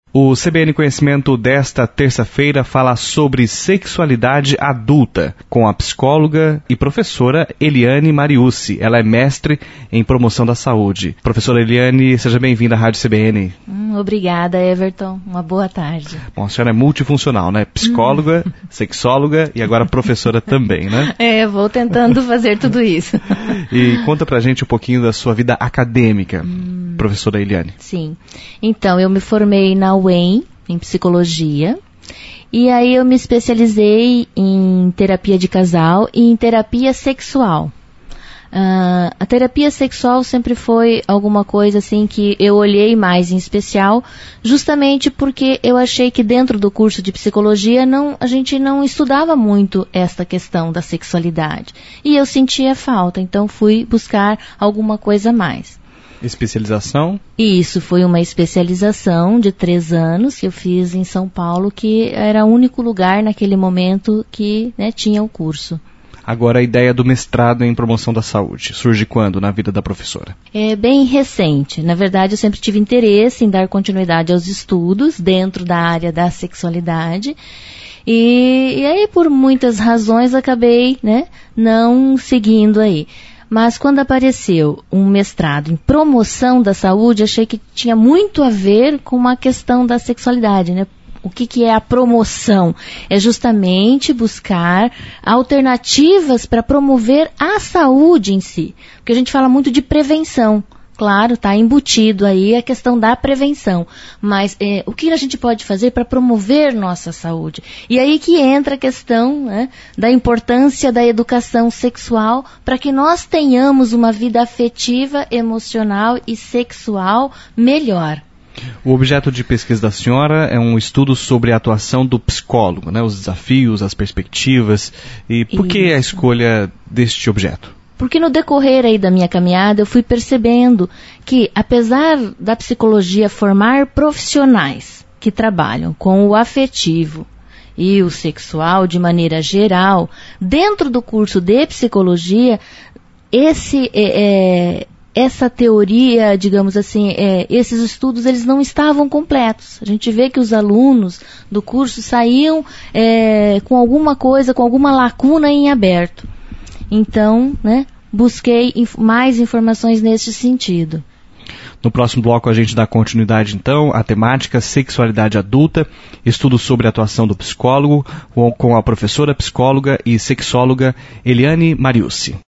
O CBN Conhecimento desta terça-feira fala sobre sexualidade adulta, com a psicóloga e professora Eliane Mariucci. Ela é mestre em promoção da saúde. Professora Eliane, seja bem-vinda à Rádio CBN. Obrigada, Everton. Uma boa tarde. Bom, a senhora é multifuncional, né? Psicóloga, sexóloga e agora professora também, né? Vou tentando fazer tudo isso. E conta pra gente um pouquinho da sua vida acadêmica, professora Eliane. Sim. Então, eu me formei na UEM, em psicologia, e aí eu me especializei em terapia de casal e em terapia sexual. A terapia sexual sempre foi alguma coisa assim que eu olhei mais em especial, justamente porque eu achei que dentro do curso de psicologia a gente não estudava muito esta questão da sexualidade. E eu sentia falta, então fui buscar alguma coisa a mais. Especialização? Isso, foi uma especialização de 3 anos que eu fiz em São Paulo, que era o único lugar naquele momento que tinha o curso. Agora a ideia do mestrado em promoção da saúde, surge quando na vida da professora? É bem recente. Na verdade, eu sempre tive interesse em dar continuidade aos estudos dentro da área da sexualidade. E aí, por muitas razões, acabei não seguindo aí. Mas quando apareceu um mestrado em promoção da saúde, achei que tinha muito a ver com uma questão da sexualidade, O que é a promoção? É justamente buscar alternativas para promover a saúde em si. Porque a gente fala muito de prevenção. Claro, está embutido aí a questão da prevenção. Mas o que a gente pode fazer para promover nossa saúde? E aí que entra a questão da importância da educação sexual para que nós tenhamos uma vida afetiva, emocional e sexual melhor. O objeto de pesquisa da senhora é um estudo sobre a atuação do psicólogo, os desafios, as perspectivas. E por que a escolha deste objeto? Porque no decorrer aí da minha caminhada eu fui percebendo que, apesar da psicologia formar profissionais que trabalham com o afetivo e o sexual de maneira geral, dentro do curso de psicologia, essa teoria, digamos assim, esses estudos, eles não estavam completos. A gente vê que os alunos do curso saíam com alguma coisa, com alguma lacuna em aberto. Então, busquei mais informações nesse sentido. No próximo bloco a gente dá continuidade, então, à temática sexualidade adulta, estudo sobre a atuação do psicólogo, com a professora psicóloga e sexóloga Eliane Mariucci.